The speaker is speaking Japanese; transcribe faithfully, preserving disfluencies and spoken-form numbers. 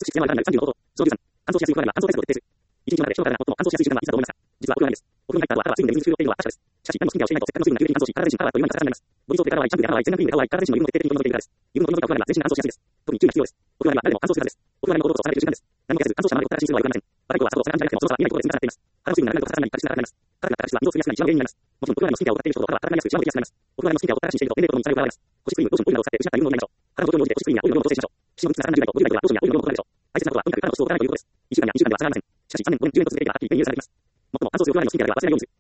し必要ならないさんじゅうのこと。上流さん。乾燥しやすいお風呂なら乾燥対策を徹底する。一日の中で人から最も乾燥しやすい時間はいつだと思いますか？実はお風呂なんです。お風呂に入った後は体は水分で水に作るのは確かです。しかし、何もスキンケアをしないとせっかくの水分が急激に乾燥し、体全身からはというような形になります。ボディソープや体はシャンプーや体は全面クリームや体は体全身の油分を徹底的に取り除いているからです。油分を取り除いたお風呂なら全身が乾燥しやすいです。特に注意が必要です。お風呂には誰でも乾燥するはずです。お風呂にの行動こそさられる時間です。何もせず乾燥したままでほったらかしにするのは良くありません。若い頃はさほどそれ感じなくてもそろそろ見ないことで積み重なっています。肌の水分がなくなるとさらに角質が硬くなります。硬くなった角質は二度とすりやすい一番の原因になります。もちろんお風呂にのスキンケアを使っている人ほど肌は硬くなりやすく一番できやすくなります。お風呂にのスキンケアをほったらかしにしていると年齢とともにさらに悪くなります。保湿クリーム、ローション、オイルなどを使って失った油分を補いましょう。肌の状況に応じて保湿クリームやオイルの量を調整しましょう。皮脂の密度がさらにじゅう代とごじゅう代ではローションやオイルの量を取られるでしょう。大切なことはとにかく肌の質を取らないということです。いっしゅうかんやにしゅうかんでは下がりません。しかしさんねん、ごねん、じゅうねんと続けていけばはっきり変容されていきます。最も乾燥するお風呂にのスキンケアでは忘れないようにする。